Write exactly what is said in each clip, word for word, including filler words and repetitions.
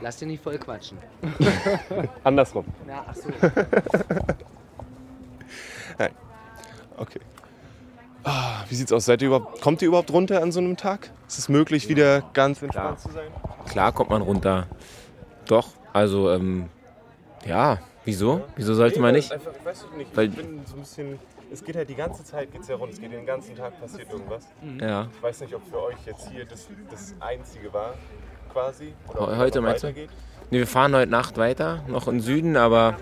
Lass dich nicht voll quatschen. Andersrum. Ja, ach so. Nein. Okay. Ah, wie sieht's aus? Seid ihr überhaupt, kommt ihr überhaupt runter an so einem Tag? Ist es möglich, wieder ganz entspannt zu sein? Klar kommt man runter. Doch, also, ähm, ja, wieso? Wieso sollte man nicht? Einfach, ich weiß nicht, Weil, ich bin so ein bisschen, es geht halt die ganze Zeit geht's ja rund, es geht den ganzen Tag, passiert irgendwas. ja. Ich weiß nicht, ob für euch jetzt hier das, das Einzige war, quasi. Oder ob es Heute noch meinst du? weitergeht. Nee, wir fahren heute Nacht weiter, noch im Süden, aber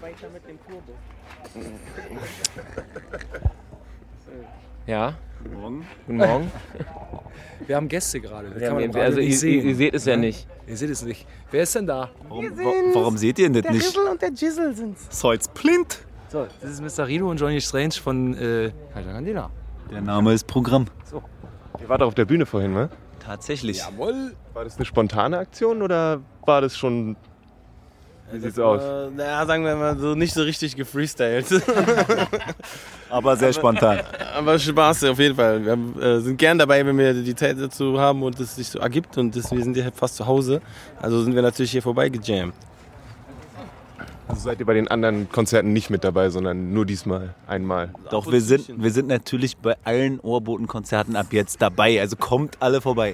ja. Guten Morgen. Guten Morgen. Wir haben Gäste gerade. Das Ja, kann man im wir- Radio also nicht ihr, sehen. ihr seht es ja nicht. Ihr seht es nicht. Wer ist denn da? Warum, wa- warum seht ihr denn das nicht? und der Jizzle sind's. So, jetzt blind. So, das ist Mister Rino und Johnny Strange von äh, Halter Candela. Der Name ist Programm. Ihr wart auf der Bühne vorhin, ne? Tatsächlich. Jawohl. War das eine spontane Aktion oder war das schon... Wie sieht's aus? Äh, naja, sagen wir mal so, nicht so richtig gefreestylt. Aber sehr spontan. Aber Spaß auf jeden Fall. Wir haben, äh, sind gern dabei, wenn wir die Zeit dazu haben und es sich so ergibt. Und das, wir sind ja fast zu Hause. Also sind wir natürlich hier vorbei gejammt. Also seid ihr bei den anderen Konzerten nicht mit dabei, sondern nur diesmal einmal? Doch, wir sind, wir sind natürlich bei allen Ohrboten-Konzerten ab jetzt dabei. Also kommt alle vorbei.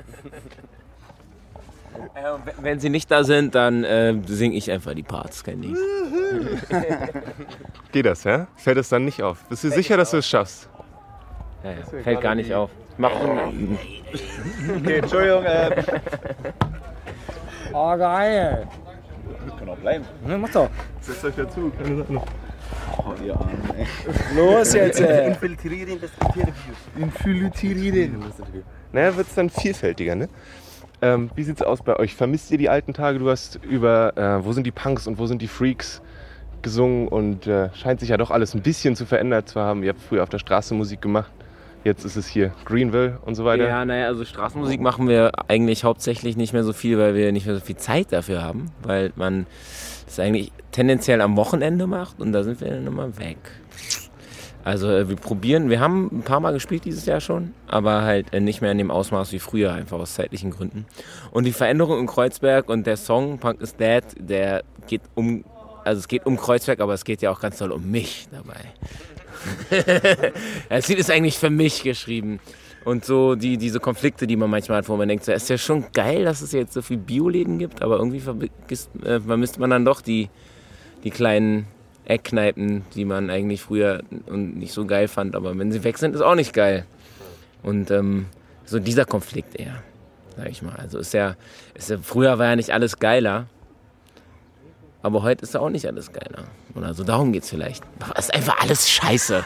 Äh, wenn sie nicht da sind, dann äh, singe ich einfach die Parts, kein Ding. Geht das, ja? Fällt es dann nicht auf? Bist du sicher, dass du es schaffst? Ja, ja. Fällt gar nicht auf. Mach Okay, Entschuldigung. Äh, Oh, geil. kann auch bleiben. Ne, mach doch. Setzt euch dazu, keine Sache. Oh, ihr Armen, ey. Los jetzt. Äh. Infiltrieren das Interview. Infiltrieren. Naja, wird es dann vielfältiger, ne? Ähm, wie sieht's aus bei euch? Vermisst ihr die alten Tage? Du hast über äh, Wo sind die Punks und wo sind die Freaks gesungen und äh, scheint sich ja doch alles ein bisschen zu verändert zu haben. Ihr habt früher auf der Straße Musik gemacht, jetzt ist es hier Greenville und so weiter. Ja, naja, also Straßenmusik machen wir eigentlich hauptsächlich nicht mehr so viel, weil wir nicht mehr so viel Zeit dafür haben, weil man das eigentlich tendenziell am Wochenende macht und da sind wir dann immer weg. Also äh, wir probieren, wir haben ein paar Mal gespielt dieses Jahr schon, aber halt äh, nicht mehr in dem Ausmaß wie früher, einfach aus zeitlichen Gründen. Und die Veränderung in Kreuzberg und der Song Punk is Dead, der geht um, also es geht um Kreuzberg, aber es geht ja auch ganz doll um mich dabei. Das Lied ist eigentlich für mich geschrieben. Und so die, diese Konflikte, die man manchmal hat, wo man denkt, so, es ist ja schon geil, dass es jetzt so viele Bioläden gibt, aber irgendwie vergisst, äh, vermisst man dann doch die, die kleinen Eckkneipen, die man eigentlich früher und nicht so geil fand. Aber wenn sie weg sind, ist auch nicht geil. Und ähm, so dieser Konflikt eher, sag ich mal. Also ist ja, ist ja, früher war ja nicht alles geiler, aber heute ist ja auch nicht alles geiler. Oder so, darum geht's vielleicht. Aber es ist einfach alles scheiße.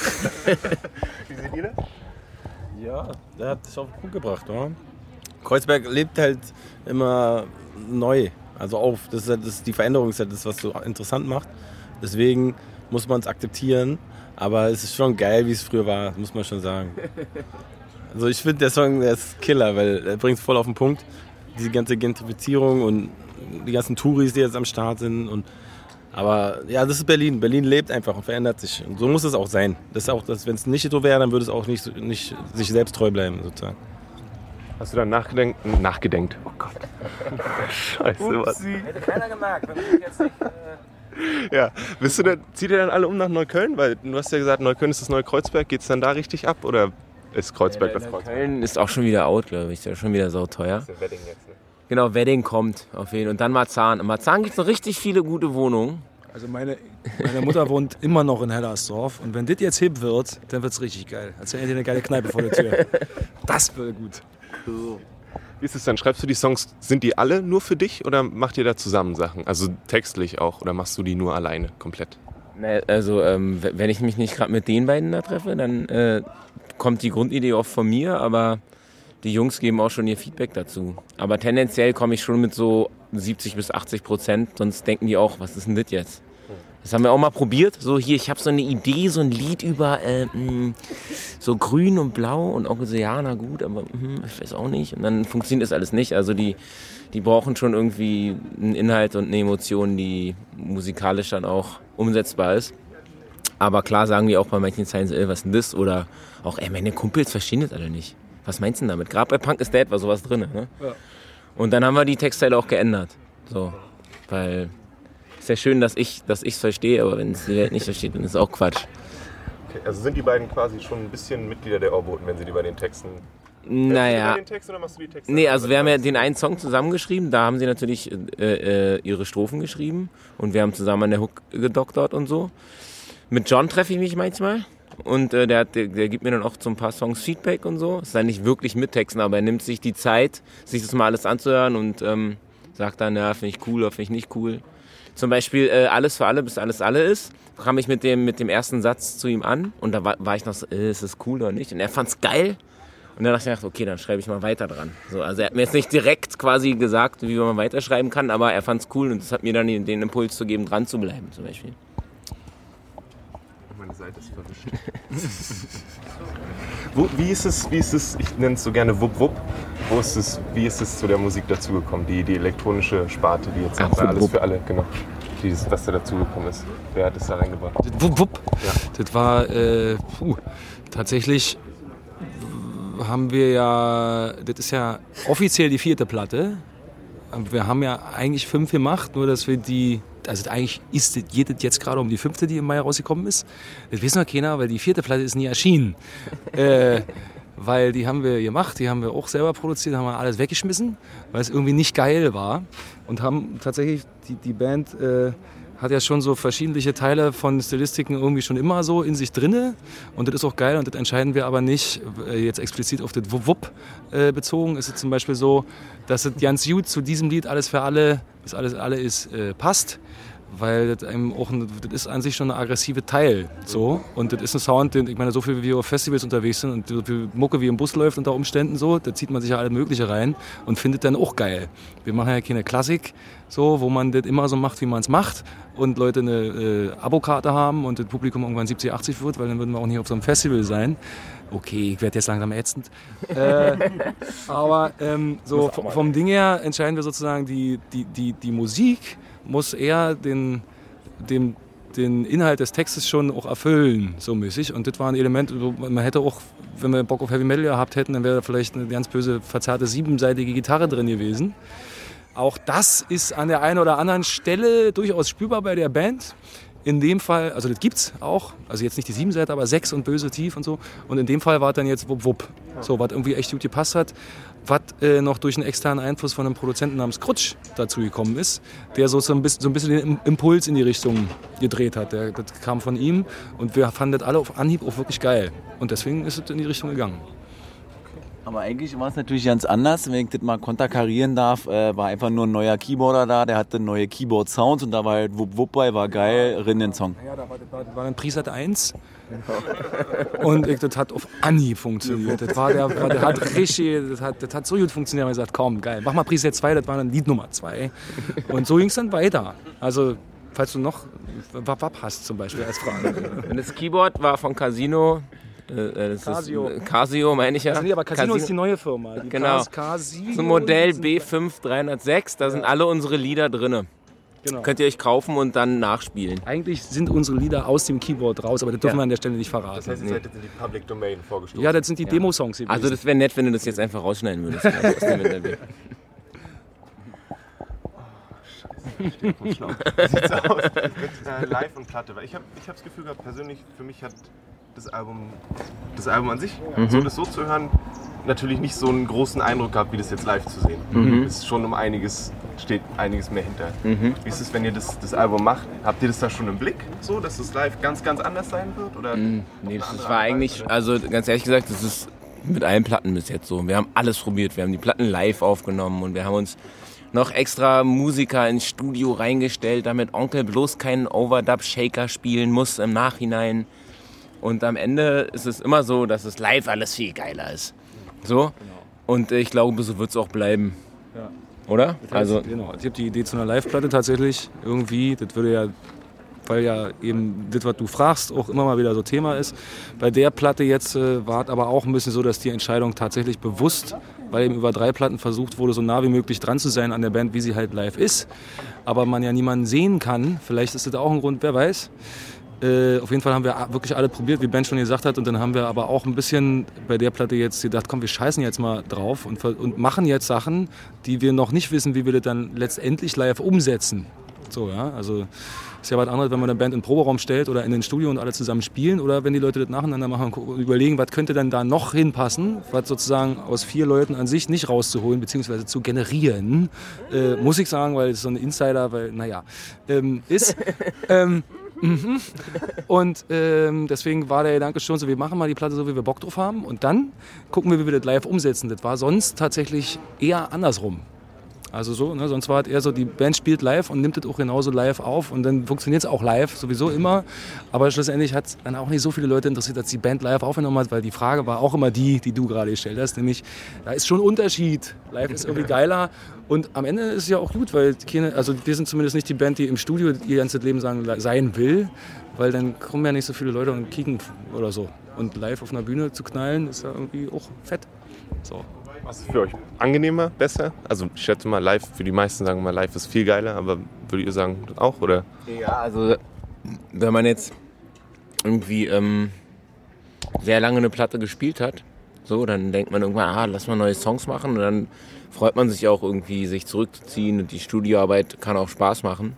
Wie seht ihr das? Ja, der hat es auf den Punkt gebracht, oder? Kreuzberg lebt halt immer neu. Also auf. Das ist, halt, das ist die Veränderung, ist halt das, was so interessant macht. Deswegen muss man es akzeptieren. Aber es ist schon geil, wie es früher war, muss man schon sagen. Also ich finde, der Song, der ist Killer, weil er bringt es voll auf den Punkt. Diese ganze Gentrifizierung und die ganzen Touris, die jetzt am Start sind. Und, aber ja, das ist Berlin. Berlin lebt einfach und verändert sich. Und so muss es auch sein. Das ist auch, das, wenn es nicht so wäre, dann würde es auch nicht, nicht sich selbst treu bleiben, sozusagen. Hast du dann nachgedenkt? Nachgedenkt. Oh Gott. Scheiße, was? Hätte keiner gemerkt, wenn wir jetzt nicht... Äh Ja, bist du denn, zieht ihr dann alle um nach Neukölln? Weil du hast ja gesagt, Neukölln ist das neue Kreuzberg. Geht's dann da richtig ab oder ist Kreuzberg das Kreuzberg? Köln ist auch schon wieder out, glaube ich. Ist ja schon wieder so teuer. Das ist ja Wedding jetzt, ne? Genau, Wedding kommt auf jeden Fall. Und dann Marzahn. In Marzahn gibt es noch richtig viele gute Wohnungen. Also meine, meine Mutter wohnt immer noch in Hellersdorf. Und wenn das jetzt hip wird, dann wird es richtig geil. Als hätte ihr eine geile Kneipe vor der Tür. Das wird gut. Cool. Wie ist es dann? Schreibst du die Songs, sind die alle nur für dich oder macht ihr da zusammen Sachen? Also textlich auch oder machst du die nur alleine komplett? Ne, also ähm, w- wenn ich mich nicht gerade mit den beiden da treffe, dann äh, kommt die Grundidee oft von mir, aber die Jungs geben auch schon ihr Feedback dazu. Aber tendenziell komme ich schon mit so siebzig bis achtzig Prozent, sonst denken die auch, was ist denn das jetzt? Das haben wir auch mal probiert. So hier, ich habe so eine Idee, so ein Lied über äh, mh, so grün und blau und Onkel so, ja, na gut, aber mh, ich weiß auch nicht. Und dann funktioniert das alles nicht. Also die, die brauchen schon irgendwie einen Inhalt und eine Emotion, die musikalisch dann auch umsetzbar ist. Aber klar sagen die auch bei manchen Zeilen so, ey, was ist denn das? Oder auch, ey, meine Kumpels verstehen das alle nicht. Was meinst du denn damit? Gerade bei Punk is Dead war sowas drin. Ne? Ja. Und dann haben wir die Textteile auch geändert. So, weil es ist ja schön, dass ich dass ich es verstehe, aber wenn es die Welt nicht versteht, dann ist es auch Quatsch. Okay, also sind die beiden quasi schon ein bisschen Mitglieder der Ohrboten, wenn sie die bei den Texten... Naja. Den Text, oder machst du die Texte? Nee, also wir haben ja den einen Song zusammengeschrieben, da haben sie natürlich äh, äh, ihre Strophen geschrieben und wir haben zusammen an der Hook gedoktert und so. Mit John treffe ich mich manchmal und äh, der, hat, der, der gibt mir dann auch zu ein paar Songs Feedback und so. Ist dann nicht wirklich mit Texten, aber er nimmt sich die Zeit, sich das mal alles anzuhören und ähm, sagt dann, ja, finde ich cool oder finde ich nicht cool. Zum Beispiel äh, Alles für alle, bis alles alle ist, kam ich mit dem, mit dem ersten Satz zu ihm an und da war, war ich noch so, äh, ist das cool oder nicht? Und er fand's geil. Und dann dachte ich, okay, dann schreibe ich mal weiter dran. So, also er hat mir jetzt nicht direkt quasi gesagt, wie man weiterschreiben kann, aber er fand es cool und das hat mir dann den, den Impuls zu geben, dran zu bleiben zum Beispiel. Meine Seite ist verwischt. Wo, wie ist es, wie ist es, ich nenne es so gerne Wupp Wupp, wo ist es, wie ist es zu der Musik dazugekommen, die, die elektronische Sparte, die jetzt Ach, bei Wupp, Alles Wupp. für alle, genau, die, was da dazugekommen ist. Wer hat es da reingebracht? Wupp, wupp. Ja. Das war äh, puh, tatsächlich haben wir ja, das ist ja offiziell die vierte Platte. Wir haben ja eigentlich fünf gemacht, nur dass wir die, also eigentlich ist das, geht es jetzt gerade um die fünfte, die im Mai rausgekommen ist. Das wissen wir keiner, weil die vierte Platte ist nie erschienen. äh, weil die haben wir gemacht, die haben wir auch selber produziert, haben wir alles weggeschmissen, weil es irgendwie nicht geil war. Und haben tatsächlich, die, die Band äh, hat ja schon so verschiedene Teile von Stilistiken irgendwie schon immer so in sich drinne. Und das ist auch geil und das entscheiden wir aber nicht äh, jetzt explizit auf das Wupp äh, bezogen. Es ist zum Beispiel so, dass es ganz gut zu diesem Lied Alles für alle, das alles alle ist, äh, passt. Weil das, einem auch ein, das ist an sich schon ein aggressive Teil. So. Und das ist ein Sound, den, ich meine, so viel wie wir auf Festivals unterwegs sind und so viel Mucke wie im Bus läuft unter Umständen so, da zieht man sich ja alle Mögliche rein und findet dann auch geil. Wir machen ja keine Klassik, so, wo man das immer so macht, wie man es macht und Leute eine äh, Abokarte haben und das Publikum irgendwann siebzig, achtzig wird, weil dann würden wir auch nicht auf so einem Festival sein. Okay, ich werde jetzt langsam ätzend. äh, aber ähm, so vom, vom Ding her entscheiden wir sozusagen, die, die, die, die Musik muss eher den, den, den Inhalt des Textes schon auch erfüllen, so mäßig. Und das war ein Element, man hätte auch, wenn wir Bock auf Heavy Metal gehabt hätten, dann wäre da vielleicht eine ganz böse, verzerrte, siebenseitige Gitarre drin gewesen. Auch das ist an der einen oder anderen Stelle durchaus spürbar bei der Band. In dem Fall, also das gibt's auch, also jetzt nicht die Siebenseite, aber sechs und böse tief und so. Und in dem Fall war es dann jetzt Wupp Wupp. So, was irgendwie echt gut gepasst hat. Was äh, noch durch einen externen Einfluss von einem Produzenten namens Krutsch dazu gekommen ist, der so, so, ein bisschen, so ein bisschen den Impuls in die Richtung gedreht hat. Der, das kam von ihm und wir fanden das alle auf Anhieb auch wirklich geil. Und deswegen ist es in die Richtung gegangen. Aber eigentlich war es natürlich ganz anders, wenn ich das mal konterkarieren darf, äh, war einfach nur ein neuer Keyboarder da, der hatte neue Keyboard-Sounds und da war halt Wupp Wupp bei, war geil, rin den Song. Ja, da war, das war, das war ein Preset eins und ich, das hat auf Anhieb funktioniert. Das, war der, der hat richtig, das hat, das hat so gut funktioniert, ich gesagt, komm, geil, mach mal Preset zwei, das war dann Lied Nummer zwei. Und so ging es dann weiter. Also, falls du noch Wap Wap hast zum Beispiel als Frage. Und das Keyboard war von Casino. Äh, das Casio. Ist, äh, Casio meine ich ja. Also nee, aber Casino, Casino ist die neue Firma. Die genau. Casio. Das ist ein Modell B fünf dreihundertsechs, da ja. sind alle unsere Lieder drin. Genau. Könnt ihr euch kaufen und dann nachspielen. Eigentlich sind unsere Lieder aus dem Keyboard raus, aber das dürfen ja. wir an der Stelle nicht verraten. Das heißt, ihr seid jetzt in die Public Domain vorgestoßen? Ja, das sind die ja. Demo-Songs. Also das wäre nett, wenn du das jetzt einfach rausschneiden würdest. Also aus dem Interview. Wie sieht's aus mit äh, Live und Platte? Weil ich habe ich hab das Gefühl gehabt, persönlich, für mich hat das Album, das Album an sich, mhm. so das so zu hören, natürlich nicht so einen großen Eindruck gehabt, wie das jetzt live zu sehen. Mhm. Es ist schon um einiges, steht einiges mehr hinter. Mhm. Wie ist es, wenn ihr das, das Album macht? Habt ihr das da schon im Blick, so, dass das live ganz, ganz anders sein wird? Oder mhm. Nee, das war eigentlich, also ganz ehrlich gesagt, das ist mit allen Platten bis jetzt so. Wir haben alles probiert, wir haben die Platten live aufgenommen und wir haben uns noch extra Musiker ins Studio reingestellt, damit Onkel bloß keinen Overdub-Shaker spielen muss im Nachhinein. Und am Ende ist es immer so, dass es live alles viel geiler ist. So. Und ich glaube, so wird es auch bleiben. Ja. Oder? Das heißt, also, genau. Ich habe die Idee zu einer Live-Platte tatsächlich irgendwie. Das würde ja, weil ja eben das, was du fragst, auch immer mal wieder so Thema ist. Bei der Platte jetzt äh, war es aber auch ein bisschen so, dass die Entscheidung tatsächlich bewusst, weil eben über drei Platten versucht wurde, so nah wie möglich dran zu sein an der Band, wie sie halt live ist. Aber man ja niemanden sehen kann. Vielleicht ist das auch ein Grund, wer weiß. Äh, auf jeden Fall haben wir wirklich alle probiert, wie Ben schon gesagt hat. Und dann haben wir aber auch ein bisschen bei der Platte jetzt gedacht, komm, wir scheißen jetzt mal drauf und, und machen jetzt Sachen, die wir noch nicht wissen, wie wir das dann letztendlich live umsetzen. So, ja, also ist ja was anderes, wenn man eine Band in den Proberaum stellt oder in den Studio und alle zusammen spielen oder wenn die Leute das nacheinander machen und überlegen, was könnte denn da noch hinpassen, was sozusagen aus vier Leuten an sich nicht rauszuholen bzw. zu generieren, äh, muss ich sagen, weil es so ein Insider, weil, naja, ähm, ist. ähm, mhm. Und ähm, deswegen war der Gedanke schon so, wir machen mal die Platte so, wie wir Bock drauf haben und dann gucken wir, wie wir das live umsetzen. Das war sonst tatsächlich eher andersrum. Also so, ne? Sonst war es eher so, die Band spielt live und nimmt es auch genauso live auf und dann funktioniert es auch live, sowieso immer. Aber schlussendlich hat es dann auch nicht so viele Leute interessiert, dass die Band live aufgenommen hat, weil die Frage war auch immer die, die du gerade gestellt hast, nämlich, da ist schon ein Unterschied. Live ist irgendwie geiler und am Ende ist es ja auch gut, weil keine, also wir sind zumindest nicht die Band, die im Studio ihr ganzes Leben sagen, sein will, weil dann kommen ja nicht so viele Leute und kicken oder so. Und live auf einer Bühne zu knallen, ist ja irgendwie auch fett. So. Was ist für euch angenehmer, besser? Also ich schätze mal, live, für die meisten sagen mal, live ist viel geiler, aber würdet ihr sagen, das auch, oder? Ja, also wenn man jetzt irgendwie ähm, sehr lange eine Platte gespielt hat, so, dann denkt man irgendwann, ah, lass mal neue Songs machen und dann freut man sich auch irgendwie, sich zurückzuziehen und die Studioarbeit kann auch Spaß machen.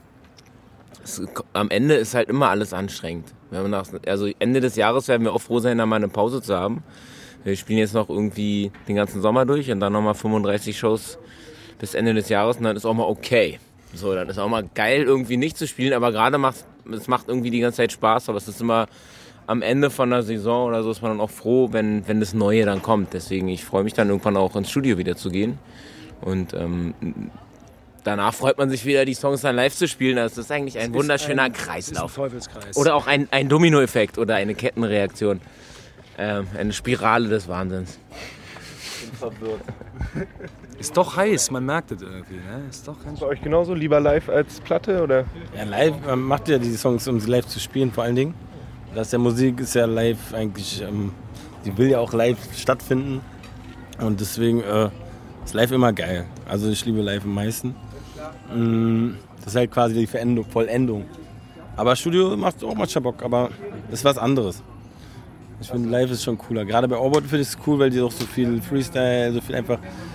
Es, am Ende ist halt immer alles anstrengend. Wenn man nach, also Ende des Jahres werden wir auch froh sein, da mal eine Pause zu haben. Wir spielen jetzt noch irgendwie den ganzen Sommer durch und dann nochmal fünfunddreißig Shows bis Ende des Jahres und dann ist auch mal okay. So, dann ist auch mal geil, irgendwie nicht zu spielen, aber gerade macht es macht irgendwie die ganze Zeit Spaß, aber es ist immer am Ende von der Saison oder so ist man dann auch froh, wenn, wenn das Neue dann kommt. Deswegen, ich freue mich dann irgendwann auch ins Studio wieder zu gehen und ähm, danach freut man sich wieder, die Songs dann live zu spielen. Das ist eigentlich ein wunderschöner ein, Kreislauf. Ein Teufelskreis. Oder auch ein, ein Dominoeffekt oder eine Kettenreaktion. Ähm, eine Spirale des Wahnsinns. Ich bin verwirrt. Ist doch heiß, man merkt es irgendwie. Ne? Ist doch ganz Bei euch genauso? Lieber live als Platte, oder? Ja, live, man macht ja die Songs, um sie live zu spielen vor allen Dingen. Das der Musik ist ja live eigentlich, ähm, die will ja auch live stattfinden. Und deswegen äh, ist live immer geil. Also ich liebe live am meisten. Mm, das ist halt quasi die Verendung, Vollendung. Aber Studio macht auch manchmal Bock, aber ist was anderes. Ich finde, live ist schon cooler. Gerade bei Orbit finde ich es cool, weil die auch so viel Freestyle, so viel einfach,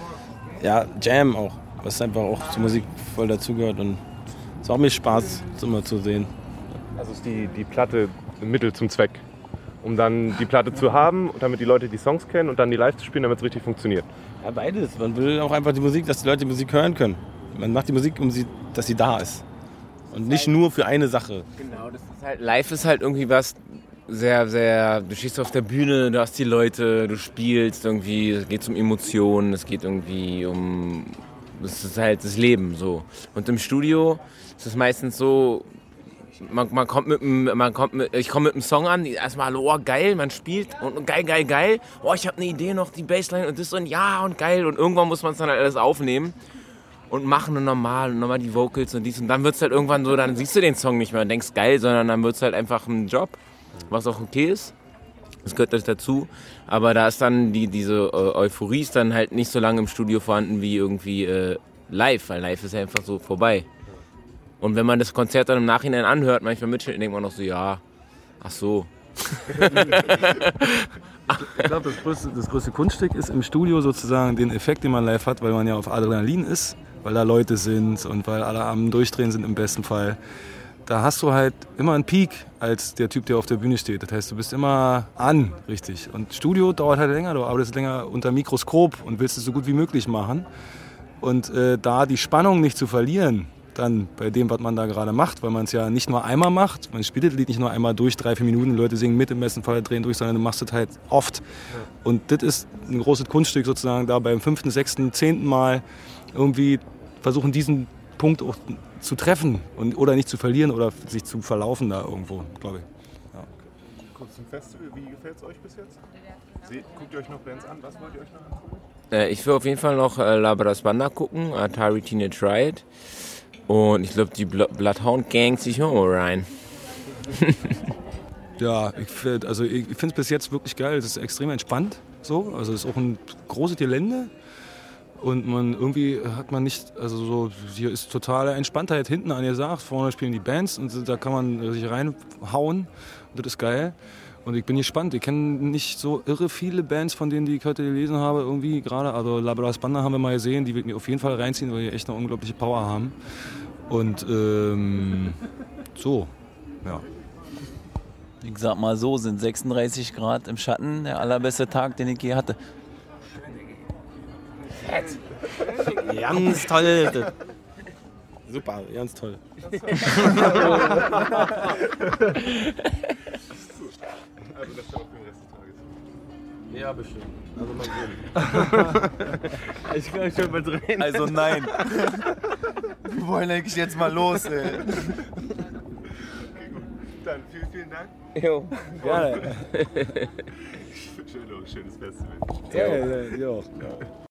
ja, Jam auch, was einfach auch zur Musik voll dazugehört. Und es macht mir Spaß, das immer zu sehen. Also ist die, die Platte ein Mittel zum Zweck, um dann die Platte zu haben, damit die Leute die Songs kennen und dann die live zu spielen, damit es richtig funktioniert. Ja, beides. Man will auch einfach die Musik, dass die Leute die Musik hören können. Man macht die Musik, um sie, dass sie da ist. Und nicht nur für eine Sache. Genau, das ist halt, live ist halt irgendwie was sehr, sehr, du stehst auf der Bühne, du hast die Leute, du spielst irgendwie, es geht um Emotionen, es geht irgendwie um, das ist halt das Leben so. Und im Studio ist es meistens so, man, man kommt mit einem, man kommt mit, ich komme mit einem Song an, erstmal, oh geil, man spielt und geil, geil, geil, oh ich habe eine Idee noch, die Bassline und das und ja und geil und irgendwann muss man es dann halt alles aufnehmen. Und machen und normal und nochmal die Vocals und dies und dann wird es halt irgendwann so, dann siehst du den Song nicht mehr und denkst geil, sondern dann wird es halt einfach ein Job, was auch okay ist. Das gehört das dazu. Aber da ist dann die, diese äh, Euphorie ist dann halt nicht so lange im Studio vorhanden wie irgendwie äh, live, weil live ist ja einfach so vorbei. Und wenn man das Konzert dann im Nachhinein anhört, manchmal mitschnitten, denkt man noch so, ja, ach so. Ich glaube, das größte, das größte Kunststück ist im Studio sozusagen den Effekt, den man live hat, weil man ja auf Adrenalin ist, weil da Leute sind und weil alle am Durchdrehen sind im besten Fall. Da hast du halt immer einen Peak als der Typ, der auf der Bühne steht. Das heißt, du bist immer an, richtig. Und Studio dauert halt länger, du arbeitest länger unter Mikroskop und willst es so gut wie möglich machen. Und äh, da die Spannung nicht zu verlieren, dann bei dem, was man da gerade macht, weil man es ja nicht nur einmal macht, man spielt das Lied nicht nur einmal durch, drei, vier Minuten, die Leute singen mit, im besten Fall drehen durch, sondern du machst es halt oft. Und das ist ein großes Kunststück sozusagen, da beim fünften, sechsten, zehnten Mal irgendwie versuchen, diesen Punkt auch zu treffen und, oder nicht zu verlieren oder sich zu verlaufen da irgendwo, glaube ich. Ja. Kurz zum Festival, wie gefällt es euch bis jetzt? Seht, guckt ihr euch noch Bands an? Was wollt ihr euch noch angucken? Äh, ich will auf jeden Fall noch äh, La Brass Banda gucken, Atari Teenage Riot. Und ich glaube, die Bl- Bloodhound Gang ziehe ich auch mal rein. Ja, ich finde also ich finde es bis jetzt wirklich geil. Es ist extrem entspannt. So. Also es ist auch ein großes Gelände. Und man irgendwie hat man nicht, also so, hier ist totale Entspanntheit hinten angesagt. Vorne spielen die Bands und da kann man sich reinhauen. Und das ist geil. Und ich bin gespannt. Ich kenne nicht so irre viele Bands, von denen die ich heute gelesen habe, irgendwie gerade. Also Labras Banda haben wir mal gesehen, die wird mir auf jeden Fall reinziehen, weil die echt eine unglaubliche Power haben. Und ähm, so, ja. Ich sag mal so, sind sechsunddreißig Grad im Schatten der allerbeste Tag, den ich je hatte. Ganz toll. Super, ganz toll. Also das dann auch für den Rest des Tages. Ja, bestimmt. Also mal sehen. Ich kann schon mal drehen. Also nein. Wir wollen eigentlich jetzt mal los, ey. Okay, gut. Dann vielen, vielen Dank. Jo, gerne. Ich wünsche dir noch ein schönes Festival. Ja, ja, ja.